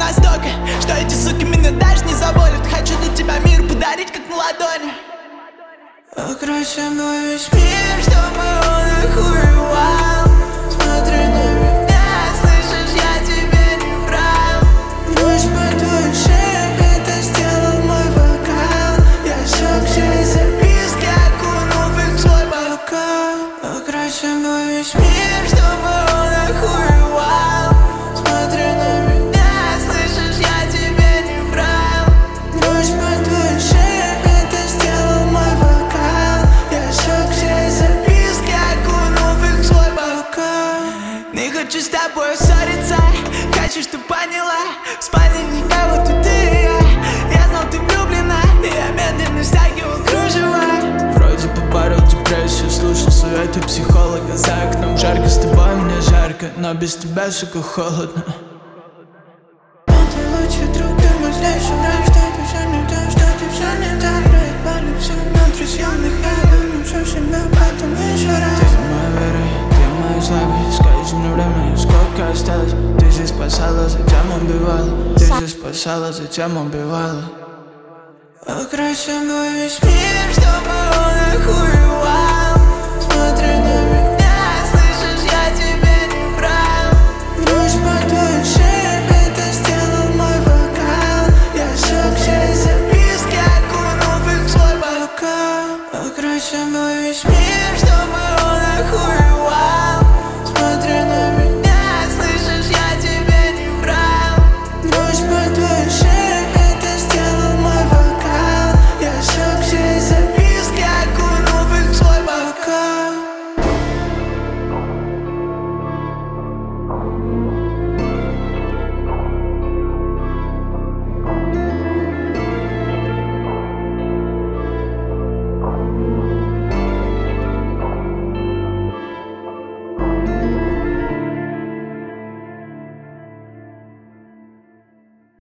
настолько, что эти суки меня даже не заботят. Хочу для тебя мир подарить, как на ладони. Покройся мой весь мир, чтобы он охуевал. Смотри на меня, слышишь, я тебе не врал. Ночь по твоей шее, это сделал мой вокал. Я сжег все записки, окунув их в свой бокал. Покройся мой весь мир, чтобы он охуевал. Смотри на меня, слышишь, я тебе не врал. Ночь по твоей шее, это сделал мой вокал. Я сжег все записки, окунув их в свой бокал. Не хочу с тобой ссориться, хочу, чтоб поняла. В спальне никого, тут ты и я. Я знал, ты влюблена, и я медленно стягивал кружева. Вроде поборол депрессию, слушал советы психолога. За окном жарко, с тобой мне жарко, но без тебя, сука, холодно. Ты лучший друг, ты мой злейший враг. Что ты все не так, что ты все не так. Проебали все внутри съемных, я вернусь себя потом еще раз. Ты моя вера, ты моя слабость. Скажи мне время, сколько осталось. Ты же спасала, затем убивала. Ты же спасала, затем убивала. Покройся мой весь мир, чтобы он охуевал. Смотри на меня, слышишь, я тебе не врал. Ночь по твоей шее, это сделал мой вокал. Я сжег все записки, окунув их в свой бокал. Покройся мой